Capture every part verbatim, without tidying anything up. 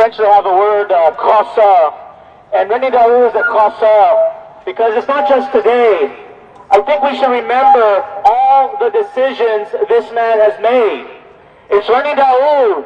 French they have a word, uh, crosseur, and René Daou is a crosseur because it's not just today. I think we should remember all the decisions this man has made. It's René Daou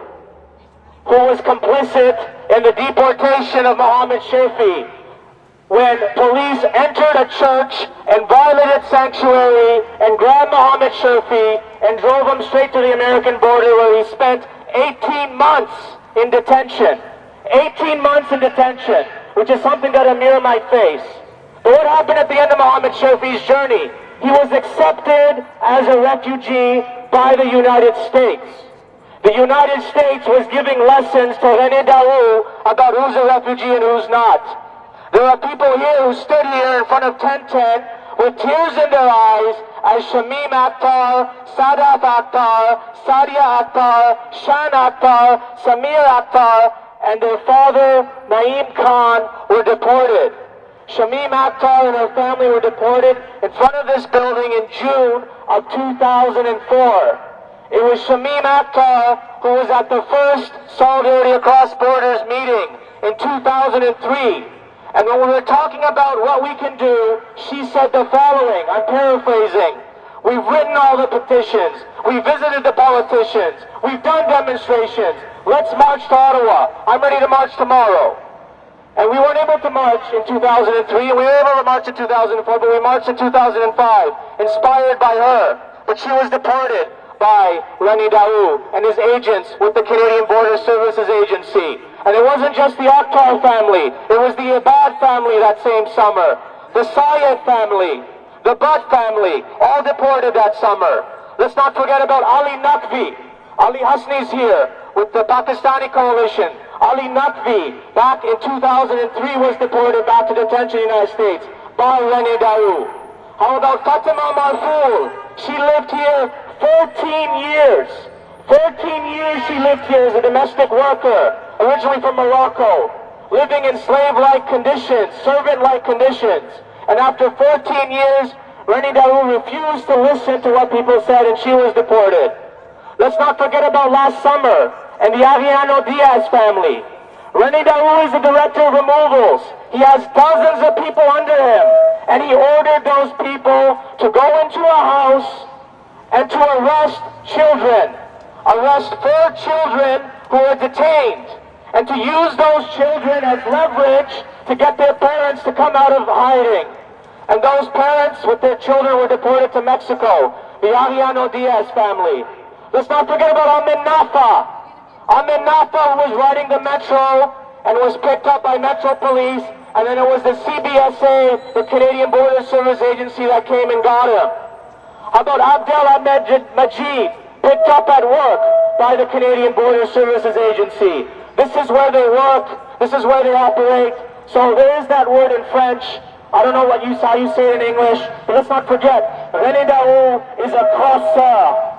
who was complicit in the deportation of Mohammed Shafii when police entered a church and violated sanctuary and grabbed Mohammed Shafii and drove him straight to the American border where he spent eighteen months in detention. eighteen months in detention, which is something that Amir might face. But what happened at the end of Mohammed Shafii's journey? He was accepted as a refugee by the United States. The United States was giving lessons to René Daou about who's a refugee and who's not. There are people here who stood here in front of ten ten with tears in their eyes as Shamim Akhtar, Sadaf Akhtar, Sadia Akhtar, Shan Akhtar, Samir Akhtar, and their father, Naeem Khan, were deported. Shamim Akhtar and her family were deported in front of this building in June of two thousand four. It was Shamim Akhtar who was at the first Solidarity Across Borders meeting in two thousand three. And when we were talking about what we can do, she said the following, I'm paraphrasing. We've written all the petitions. We visited the politicians. We've done demonstrations. Let's march to Ottawa. I'm ready to march tomorrow. And we weren't able to march in two thousand three, and we were able to march in two thousand four, but we marched in two thousand five, inspired by her. But she was deported by René Daou and his agents with the Canadian Border Services Agency. And it wasn't just the Akhtar family, it was the Abad family that same summer, the Syed family, the Butt family, all deported that summer. Let's not forget about Ali Naqvi. Ali Hasni's here with the Pakistani coalition. Ali Naqvi, back in two thousand three, was deported back to detention in the United States by René Daou. How about Fatima Marfoul? She lived here fourteen years. fourteen years she lived here as a domestic worker, originally from Morocco, living in slave-like conditions, servant-like conditions. And after fourteen years, René Daou refused to listen to what people said and she was deported. Let's not forget about last summer and the Ariano Diaz family. René Daou is the director of removals. He has dozens of people under him, and he ordered those people to go into a house and to arrest children. Arrest four children who are detained, and to use those children as leverage to get their parents to come out of hiding. And those parents with their children were deported to Mexico, the Ariano Diaz family. Let's not forget about Amin Nafa. Amin Nafa was riding the Metro and was picked up by Metro Police, and then it was the C B S A, the Canadian Border Service Agency, that came and got him. How about Abdel Ahmed Majid, picked up at work by the Canadian Border Services Agency. This is where they work, this is where they operate. So there is that word in French. I don't know what you, how you say it in English, but let's not forget, René Daou is a crosseur.